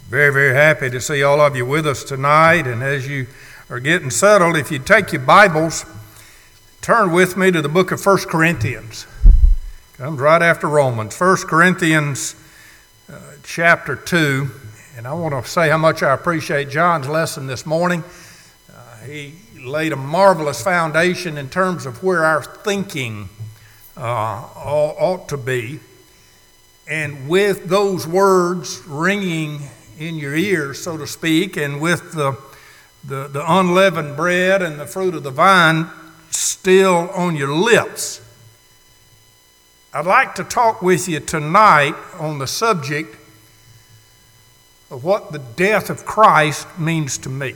Very, very happy to see all of you with us tonight. And as you are getting settled, if you take your Bibles, turn with me to the book of 1 Corinthians. Comes right after Romans. 1 Corinthians chapter 2. And I want to say how much I appreciate John's lesson this morning. He laid a marvelous foundation in terms of where our thinking ought to be. And with those words ringing in your ears, so to speak, and with the unleavened bread and the fruit of the vine still on your lips, I'd like to talk with you tonight on the subject of what the death of Christ means to me.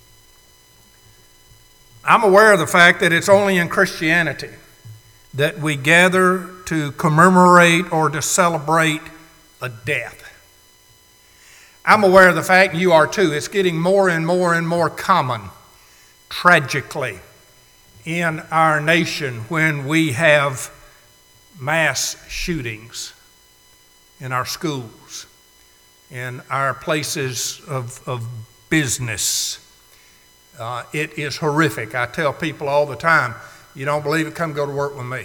I'm aware of the fact that it's only in Christianity that we gather to commemorate or to celebrate a death. I'm aware of the fact, and you are too, it's getting more and more and more common, tragically, in our nation when we have mass shootings in our schools, in our places of business. It is horrific. I tell people all the time, you don't believe it, come go to work with me.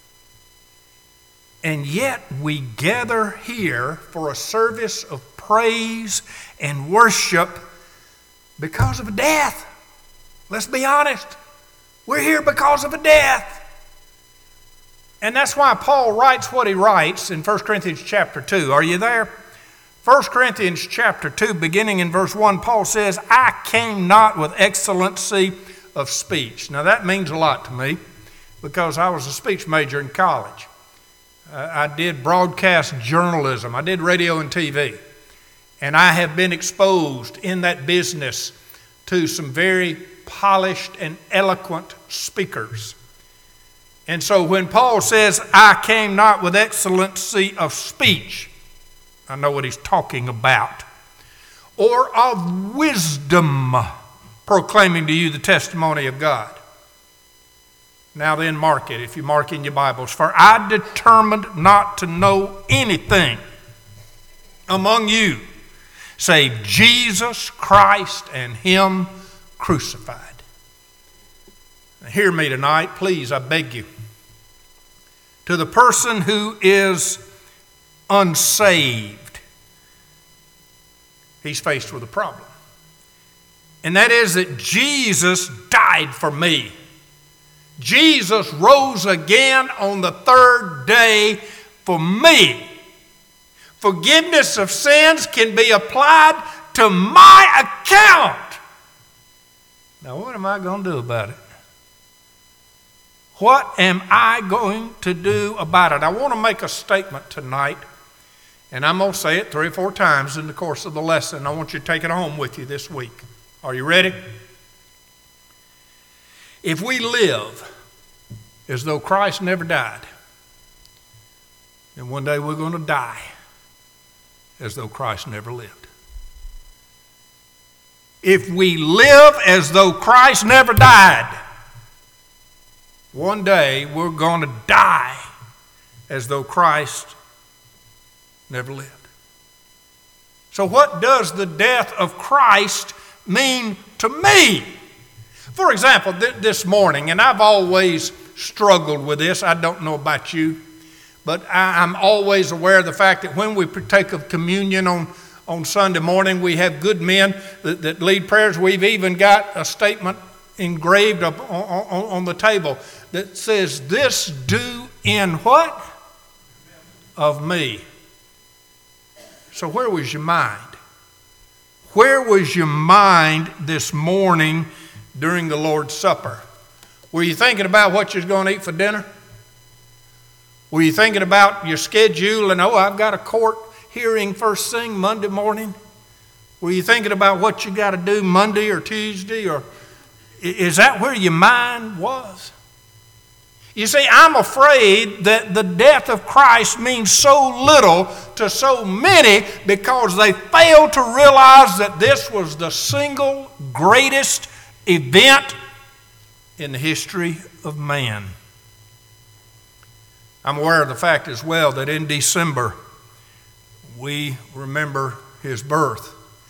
And yet we gather here for a service of praise and worship because of a death. Let's be honest. We're here because of a death. And that's why Paul writes what he writes in 1 Corinthians chapter 2. Are you there? 1 Corinthians chapter 2, beginning in verse 1, Paul says, I came not with excellency of speech. Now that means a lot to me because I was a speech major in college. I did broadcast journalism. I did radio and TV. And I have been exposed in that business to some very polished and eloquent speakers. And so when Paul says, I came not with excellency of speech, I know what he's talking about. Or of wisdom, proclaiming to you the testimony of God. Now then, mark it, if you mark in your Bibles. For I determined not to know anything among you save Jesus Christ and Him crucified. Now, hear me tonight, please, I beg you. To the person who is unsaved, he's faced with a problem. And that is that Jesus died for me. Jesus rose again on the third day for me. Forgiveness of sins can be applied to my account. Now, what am I going to do about it? What am I going to do about it? I want to make a statement tonight, and I'm going to say it 3 or 4 times in the course of the lesson. I want you to take it home with you this week. Are you ready? If we live as though Christ never died, then one day we're going to die as though Christ never lived. If we live as though Christ never died, one day we're going to die as though Christ never lived. So what does the death of Christ mean to me? For example, this morning, and I've always struggled with this, I don't know about you, but I'm always aware of the fact that when we partake of communion on Sunday morning, we have good men that lead prayers. We've even got a statement engraved up on the table that says, this do in what? Of me. So where was your mind? Where was your mind this morning during the Lord's Supper? Were you thinking about what you're going to eat for dinner? Were you thinking about your schedule and, I've got a court hearing first thing Monday morning? Were you thinking about what you got to do Monday or Tuesday? Or is that where your mind was? You see, I'm afraid that the death of Christ means so little to so many because they fail to realize that this was the single greatest event in the history of man. I'm aware of the fact as well that in December we remember his birth.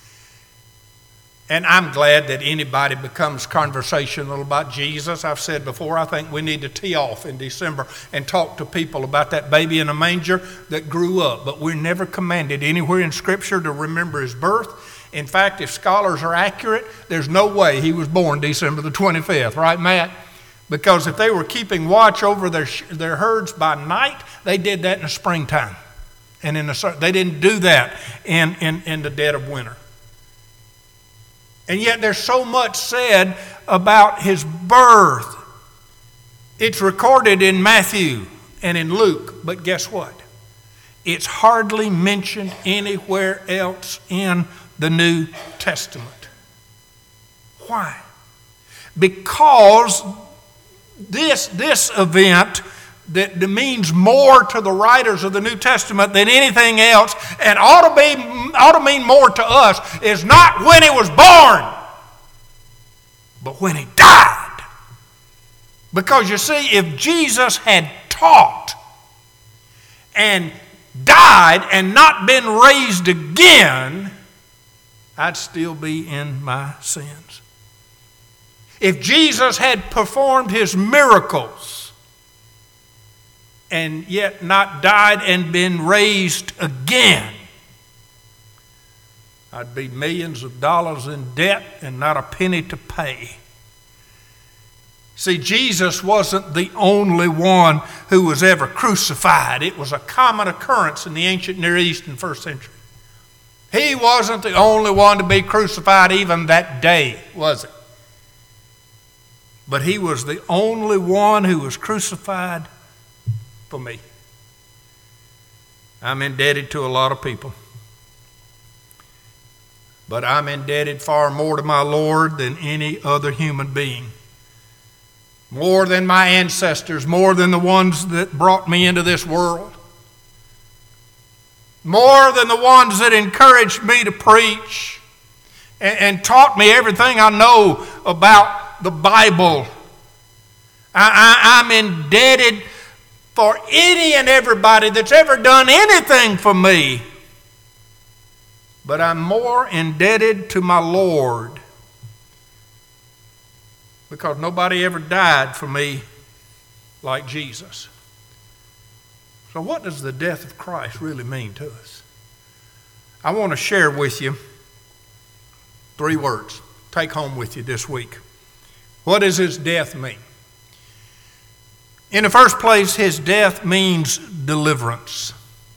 And I'm glad that anybody becomes conversational about Jesus. I've said before, I think we need to tee off in December and talk to people about that baby in a manger that grew up. But we're never commanded anywhere in Scripture to remember his birth. In fact, if scholars are accurate, there's no way he was born December the 25th, right, Matt? Because if they were keeping watch over their herds by night, they did that in the springtime. And they didn't do that in the dead of winter. And yet there's so much said about his birth. It's recorded in Matthew and in Luke, but guess what? It's hardly mentioned anywhere else in the New Testament. Why? Because this event that means more to the writers of the New Testament than anything else, and ought to mean more to us, is not when he was born, but when he died. Because you see, if Jesus had taught and died and not been raised again, I'd still be in my sins. If Jesus had performed his miracles and yet not died and been raised again, I'd be millions of dollars in debt and not a penny to pay. See, Jesus wasn't the only one who was ever crucified. It was a common occurrence in the ancient Near East in first century. He wasn't the only one to be crucified even that day, was it? But he was the only one who was crucified for me. I'm indebted to a lot of people. But I'm indebted far more to my Lord than any other human being. More than my ancestors, more than the ones that brought me into this world. More than the ones that encouraged me to preach and taught me everything I know about the Bible. I'm indebted for any and everybody that's ever done anything for me. But I'm more indebted to my Lord, because nobody ever died for me like Jesus. So what does the death of Christ really mean to us? I want to share with you 3 words. Take home with you this week. What does his death mean? In the first place, his death means deliverance.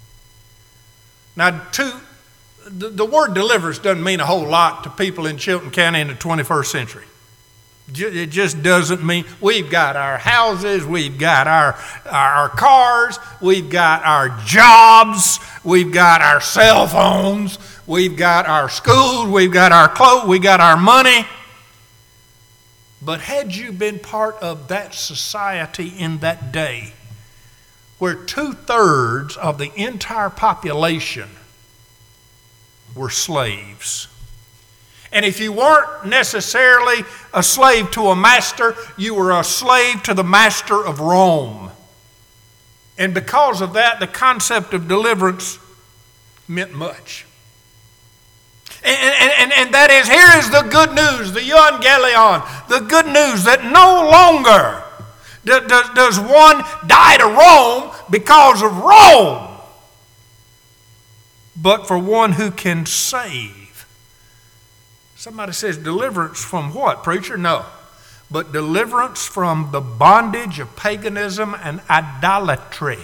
Now, the word deliverance doesn't mean a whole lot to people in Chilton County in the 21st century. It just doesn't mean. We've got our houses, we've got our cars, we've got our jobs, we've got our cell phones, we've got our schools, we've got our clothes, we've got our money. But had you been part of that society in that day, where 2/3 of the entire population were slaves, and if you weren't necessarily a slave to a master, you were a slave to the master of Rome. And because of that, the concept of deliverance meant much. And that is, here is the good news, the euangelion, the good news that no longer does one die to Rome because of Rome, but for one who can save. Somebody says, deliverance from what, preacher? No, but deliverance from the bondage of paganism and idolatry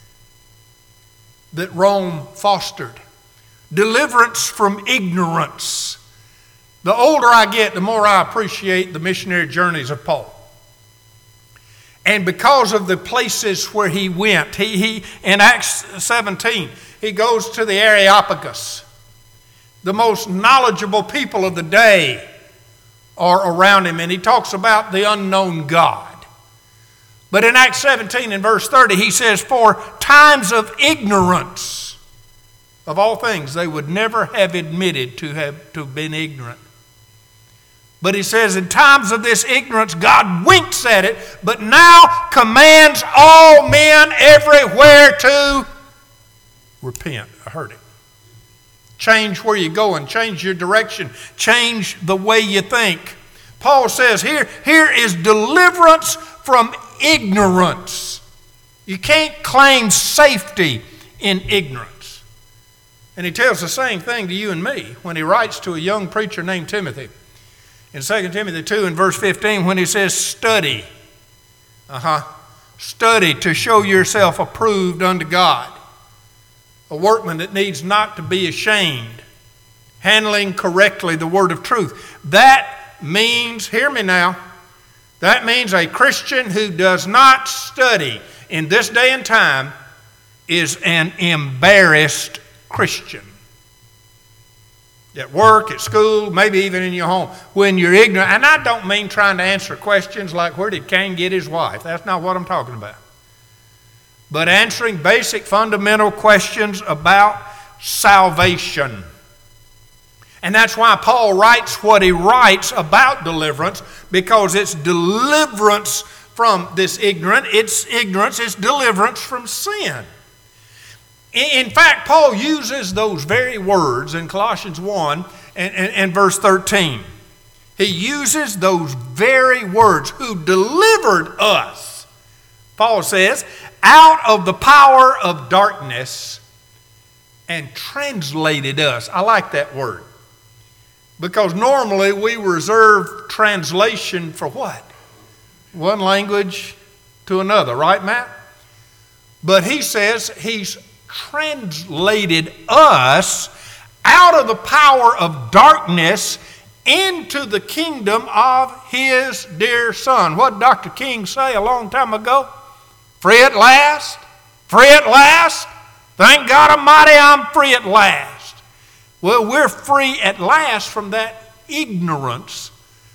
that Rome fostered. Deliverance from ignorance. The older I get, the more I appreciate the missionary journeys of Paul. And because of the places where he went, he in Acts 17, he goes to the Areopagus. The most knowledgeable people of the day are around him, and he talks about the unknown God. But in Acts 17 and verse 30, he says, for times of ignorance, of all things, they would never have admitted to have been ignorant. But he says, in times of this ignorance, God winks at it, but now commands all men everywhere to repent. I heard it. change where you're going, change your direction, change the way you think. Paul says here is deliverance from ignorance. You can't claim safety in ignorance. And he tells the same thing to you and me when he writes to a young preacher named Timothy. In 2 Timothy 2 and verse 15, when he says, study. Study to show yourself approved unto God. A workman that needs not to be ashamed, handling correctly the word of truth. That means, hear me now, that means a Christian who does not study in this day and time is an embarrassed Christian. At work, at school, maybe even in your home, when you're ignorant. And I don't mean trying to answer questions like, where did Cain get his wife? That's not what I'm talking about. But answering basic fundamental questions about salvation. And that's why Paul writes what he writes about deliverance, because it's deliverance from this ignorance. It's ignorance, it's deliverance from sin. In fact, Paul uses those very words in Colossians 1 and verse 13. He uses those very words, who delivered us, Paul says, out of the power of darkness and translated us. I like that word. Because normally we reserve translation for what? One language to another, right, Matt? But he says he's translated us out of the power of darkness into the kingdom of his dear Son. What did Dr. King say a long time ago? Free at last, free at last. Thank God Almighty, I'm free at last. Well, we're free at last from that ignorance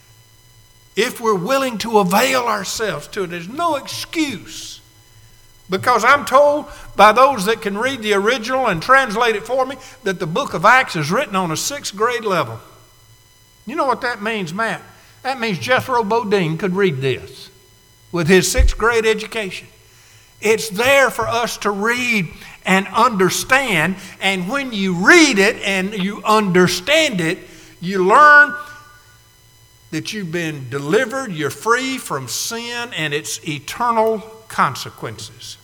if we're willing to avail ourselves to it. There's no excuse. Because I'm told by those that can read the original and translate it for me that the book of Acts is written on a 6th grade level. You know what that means, Matt? That means Jethro Bodine could read this with his 6th grade education. It's there for us to read and understand. And when you read it and you understand it, you learn that you've been delivered, you're free from sin and its eternal consequences.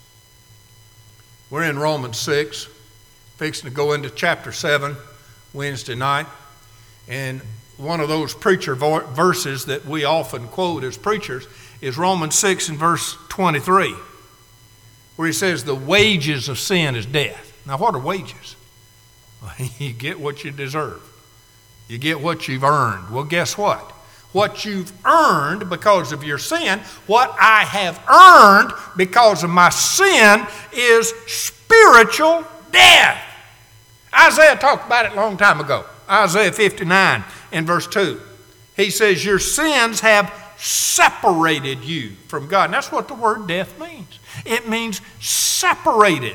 We're in Romans 6, fixing to go into chapter 7 Wednesday night. And one of those preacher verses that we often quote as preachers is Romans 6 and verse 23, where he says, the wages of sin is death. Now, what are wages? Well, you get what you deserve. You get what you've earned. Well, guess what? What you've earned because of your sin, what I have earned because of my sin, is spiritual death. Isaiah talked about it a long time ago. Isaiah 59 and verse 2. He says, your sins have separated you from God. And that's what the word death means. It means separated.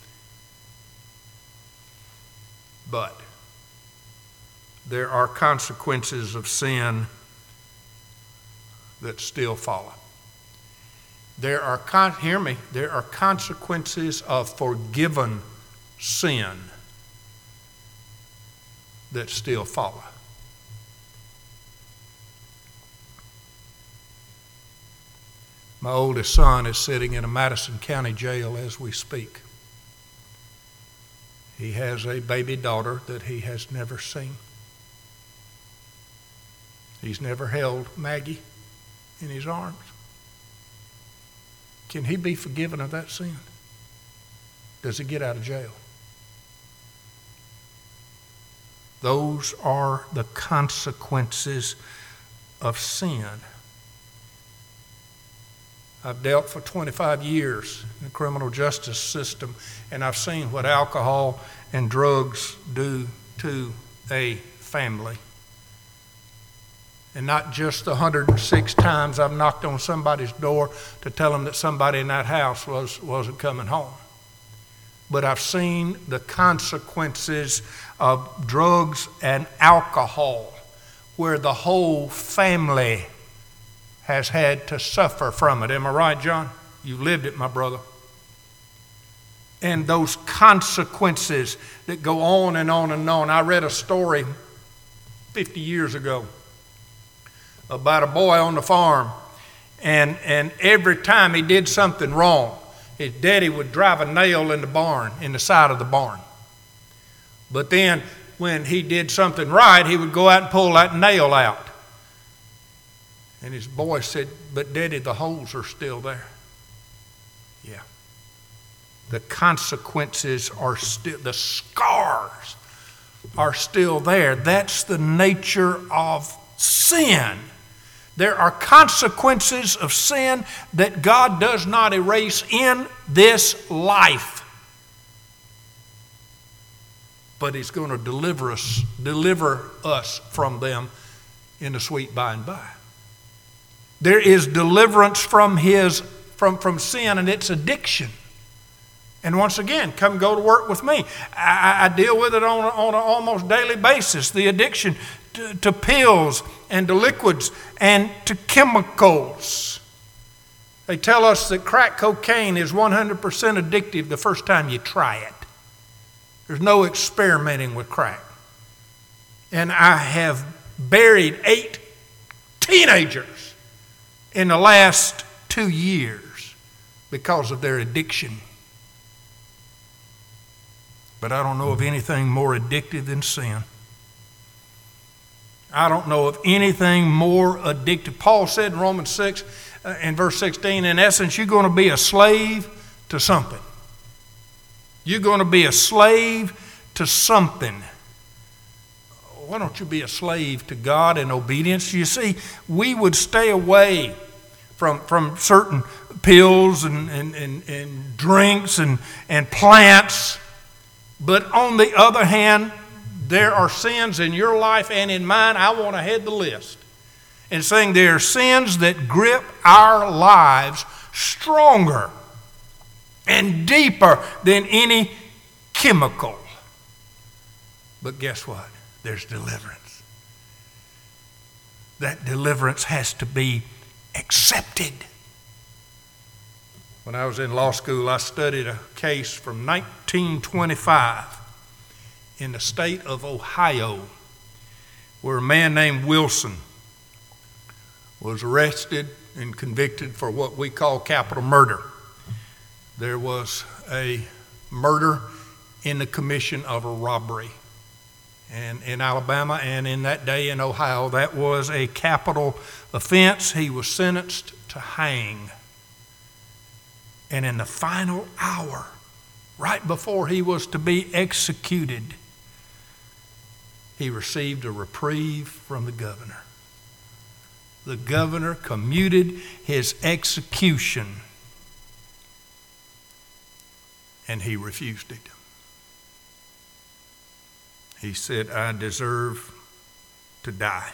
But there are consequences of sin that still follow. There are consequences of forgiven sin that still follow. My oldest son is sitting in a Madison County jail as we speak. He has a baby daughter that he has never seen. He's never held Maggie in his arms. Can he be forgiven of that sin? Does he get out of jail? Those are the consequences of sin. I've dealt for 25 years in the criminal justice system, and I've seen what alcohol and drugs do to a family. And not just the 106 times I've knocked on somebody's door to tell them that somebody in that house wasn't coming home. But I've seen the consequences of drugs and alcohol, where the whole family has had to suffer from it. Am I right, John? You lived it, my brother. and those consequences that go on and on and on. I read a story 50 years ago about a boy on the farm, and every time he did something wrong, his daddy would drive a nail in the side of the barn. But then when he did something right, he would go out and pull that nail out. And his boy said, "But Daddy, the holes are still there." Yeah. The consequences are still, the scars are still there. That's the nature of sin. There are consequences of sin that God does not erase in this life. But He's going to deliver us from them in the sweet by and by. There is deliverance from sin and its addiction. And once again, come go to work with me. I deal with it on an almost daily basis. The addiction to pills and to liquids and to chemicals. They tell us that crack cocaine is 100% addictive the first time you try it. There's no experimenting with crack. And I have buried 8 teenagers in the last 2 years because of their addiction. But I don't know of anything more addictive than sin. I don't know of anything more addictive. Paul said in Romans 6 in verse 16, in essence, you're going to be a slave to something. You're going to be a slave to something. Why don't you be a slave to God in obedience? You see, we would stay away from certain pills and drinks and plants. But on the other hand, there are sins in your life and in mine. I want to head the list and saying there are sins that grip our lives stronger and deeper than any chemical. But guess what? There's deliverance. That deliverance has to be accepted. When I was in law school, I studied a case from 1925 in the state of Ohio, where a man named Wilson was arrested and convicted for what we call capital murder. There was a murder in the commission of a robbery. And in Alabama and in that day in Ohio, that was a capital offense. He was sentenced to hang. And in the final hour, right before he was to be executed, he received a reprieve from the governor. The governor commuted his execution, and he refused it. He said, I deserve to die.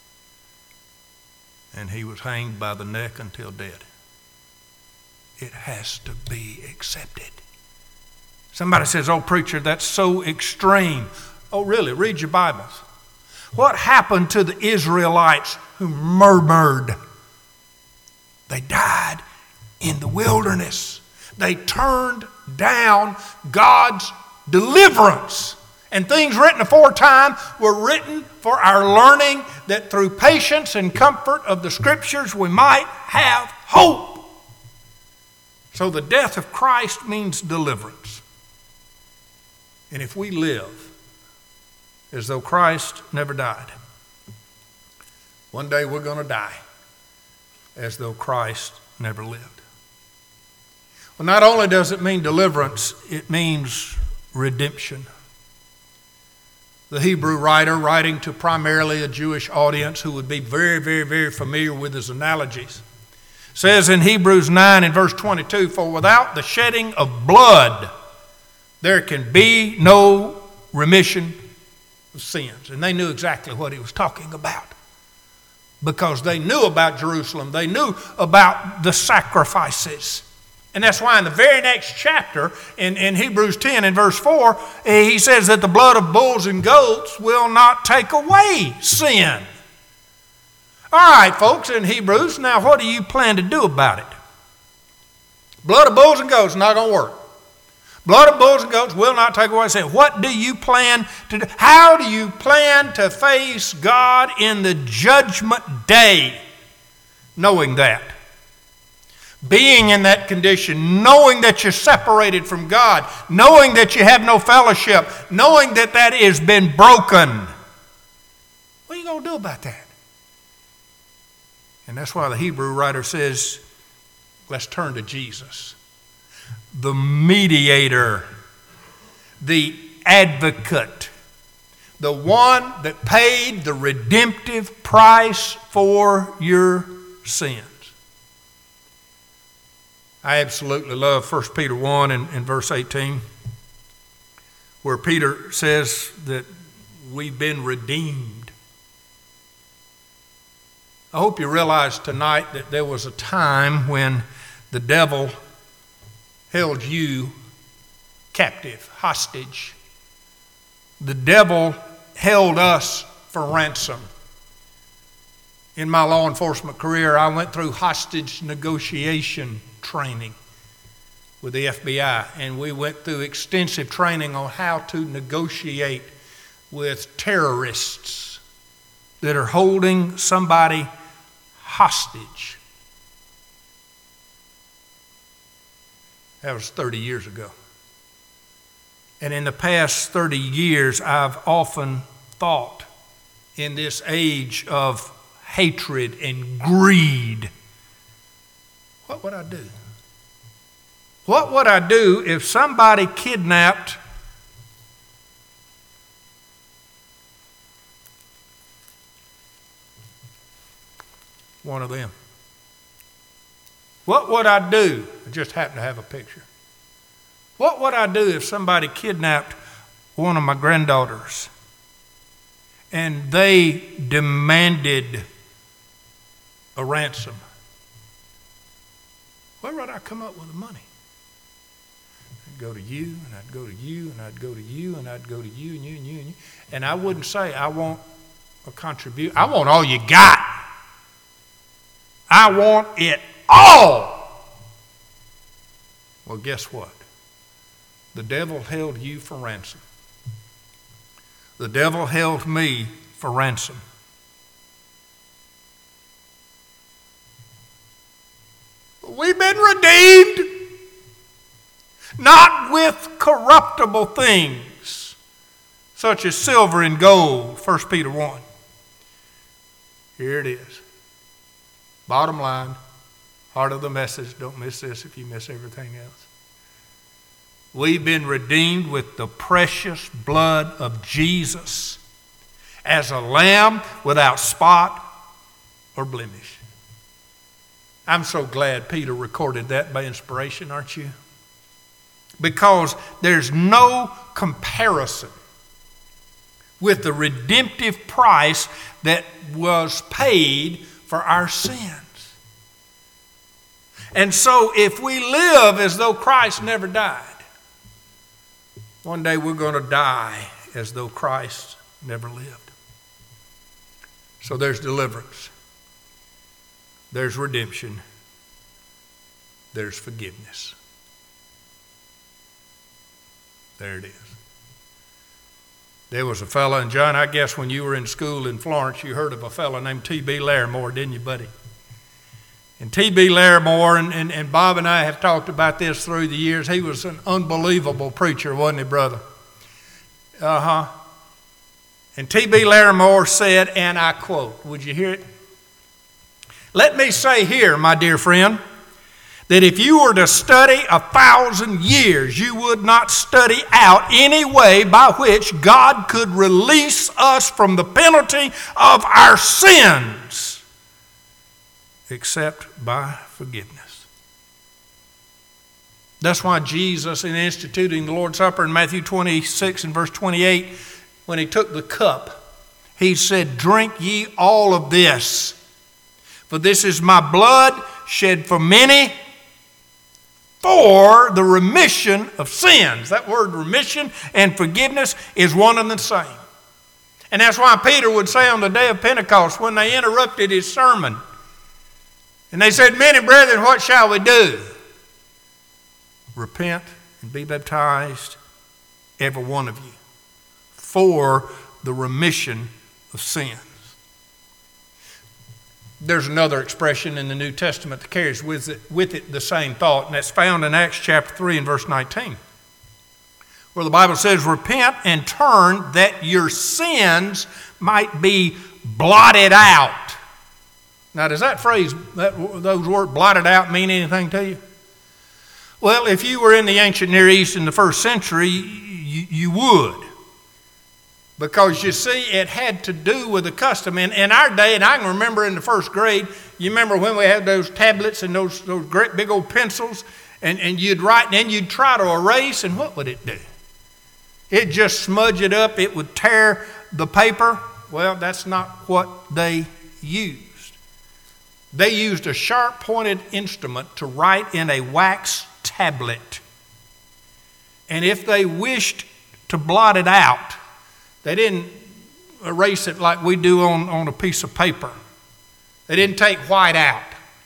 And he was hanged by the neck until dead. It has to be accepted. Somebody says, oh, preacher, that's so extreme. Oh, really? Read your Bibles. What happened to the Israelites who murmured? They died in the wilderness. They turned down God's deliverance. And things written aforetime were written for our learning, that through patience and comfort of the Scriptures we might have hope. So the death of Christ means deliverance. And if we live as though Christ never died, one day we're going to die as though Christ never lived. Well, not only does it mean deliverance, it means redemption. The Hebrew writer, writing to primarily a Jewish audience who would be very, very, very familiar with his analogies, says in Hebrews 9 and verse 22, for without the shedding of blood, there can be no remission of sins. And they knew exactly what he was talking about, because they knew about Jerusalem. They knew about the sacrifices. And that's why in the very next chapter, in Hebrews 10 and verse 4, he says that the blood of bulls and goats will not take away sin. All right, folks, in Hebrews, now what do you plan to do about it? Blood of bulls and goats not going to work. Blood of bulls and goats will not take away sin. What do you plan to do? How do you plan to face God in the judgment day? Knowing that. Being in that condition, knowing that you're separated from God, knowing that you have no fellowship, knowing that that has been broken. What are you going to do about that? And that's why the Hebrew writer says, let's turn to Jesus, the mediator, the advocate, the one that paid the redemptive price for your sins. I absolutely love 1 Peter 1 and verse 18, where Peter says that we've been redeemed. I hope you realize tonight that there was a time when the devil held you captive, hostage. The devil held us for ransom. In my law enforcement career, I went through hostage negotiation training with the FBI, and we went through extensive training on how to negotiate with terrorists that are holding somebody hostage. That was 30 years ago. And in the past 30 years, I've often thought, in this age of hatred and greed, what would I do? What would I do if somebody kidnapped one of them? What would I do? I just happen to have a picture. What would I do if somebody kidnapped one of my granddaughters and they demanded a ransom? Where would I come up with the money? I'd go to you, and I'd go to you, and I'd go to you, and I'd go to you, and you, and you, and you. And I wouldn't say, I want a contribution. I want all you got. I want it all. Well, guess what? The devil held you for ransom. The devil held me for ransom. We've been redeemed, not with corruptible things, such as silver and gold, 1 Peter 1. Here it is. Bottom line, heart of the message, don't miss this if you miss everything else. We've been redeemed with the precious blood of Jesus as a lamb without spot or blemish. I'm so glad Peter recorded that by inspiration, aren't you? Because there's no comparison with the redemptive price that was paid for our sins. And so if we live as though Christ never died, one day we're going to die as though Christ never lived. So there's deliverance. There's redemption. There's forgiveness. There it is. There was a fella, and John, I guess when you were in school in Florence, you heard of a fella named T.B. Larimore, didn't you, buddy? And T.B. Larimore, and Bob and I have talked about this through the years. He was an unbelievable preacher, wasn't he, brother? And T.B. Larimore said, and I quote, would you hear it? Let me say here, my dear friend, that if you were to study 1,000 years, you would not study out any way by which God could release us from the penalty of our sins, except by forgiveness. That's why Jesus, in instituting the Lord's Supper in Matthew 26 and verse 28, when he took the cup, he said, drink ye all of this, for this is my blood shed for many for the remission of sins. That word remission and forgiveness is one and the same. And that's why Peter would say on the day of Pentecost, when they interrupted his sermon, and they said, many brethren, what shall we do? Repent and be baptized, every one of you, for the remission of sins. There's another expression in the New Testament that carries with it the same thought, and that's found in Acts chapter 3 and verse 19, where the Bible says, repent and turn that your sins might be blotted out. Now, does that phrase, those words, blotted out, mean anything to you? Well, if you were in the ancient Near East in the first century, you would. Because you see, it had to do with the custom. In our day, and I can remember in the first grade, you remember when we had those tablets and those great big old pencils, and you'd write, and then you'd try to erase, and what would it do? It just smudge it up. It would tear the paper. Well, that's not what they used. They used a sharp-pointed instrument to write in a wax tablet. And if they wished to blot it out, they didn't erase it like we do on a piece of paper. They didn't take white out.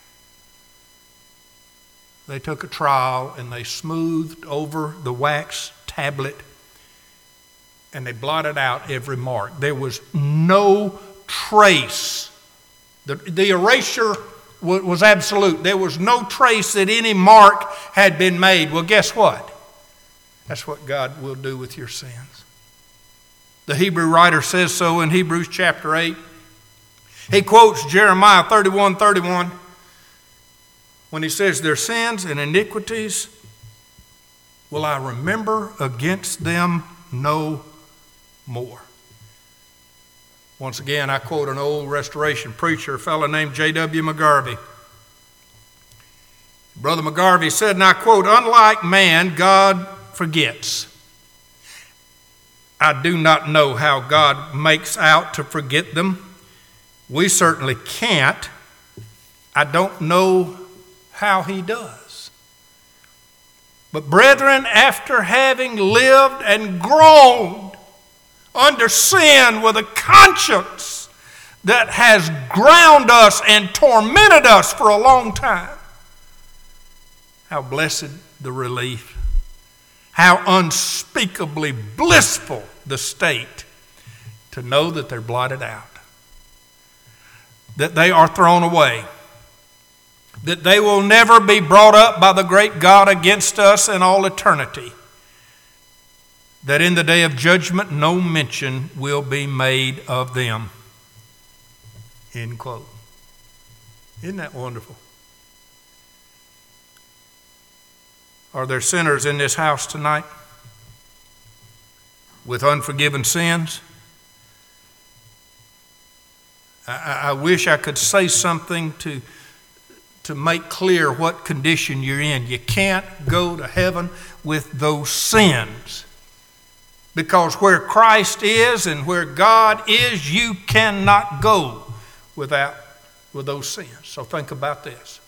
They took a trowel and they smoothed over the wax tablet and they blotted out every mark. There was no trace. The erasure was absolute. There was no trace that any mark had been made. Well, guess what? That's what God will do with your sins. The Hebrew writer says so in Hebrews chapter 8. He quotes Jeremiah 31:31 when he says, their sins and iniquities will I remember against them no more. Once again, I quote an old restoration preacher, a fellow named J.W. McGarvey. Brother McGarvey said, and I quote, unlike man, God forgets. I do not know how God makes out to forget them. We certainly can't. I don't know how he does. But brethren, after having lived and groaned under sin with a conscience that has ground us and tormented us for a long time, how blessed the relief. How unspeakably blissful the state to know that they're blotted out, that they are thrown away, that they will never be brought up by the great God against us in all eternity, that in the day of judgment no mention will be made of them. End quote. Isn't that wonderful? Are there sinners in this house tonight with unforgiven sins? I wish I could say something to make clear what condition you're in. You can't go to heaven with those sins. Because where Christ is and where God is, you cannot go with those sins. So think about this.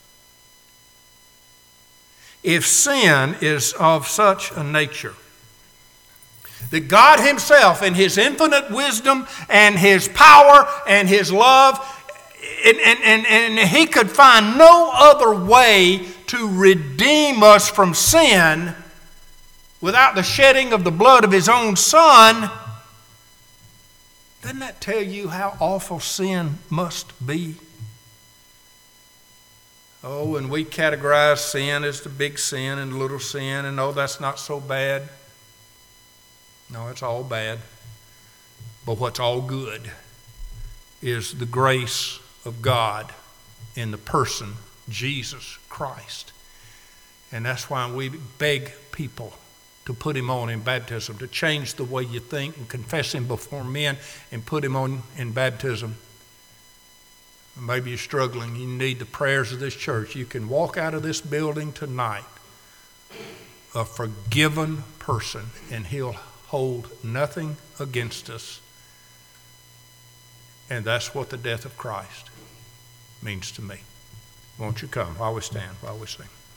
If sin is of such a nature that God himself in his infinite wisdom and his power and his love, and he could find no other way to redeem us from sin without the shedding of the blood of his own Son, doesn't that tell you how awful sin must be? Oh, and we categorize sin as the big sin and the little sin, and oh, that's not so bad. No, it's all bad. But what's all good is the grace of God in the person, Jesus Christ. And that's why we beg people to put him on in baptism, to change the way you think and confess him before men and put him on in baptism. Maybe you're struggling. You need the prayers of this church. You can walk out of this building tonight a forgiven person, and he'll hold nothing against us. And that's what the death of Christ means to me. Won't you come while we stand, while we sing?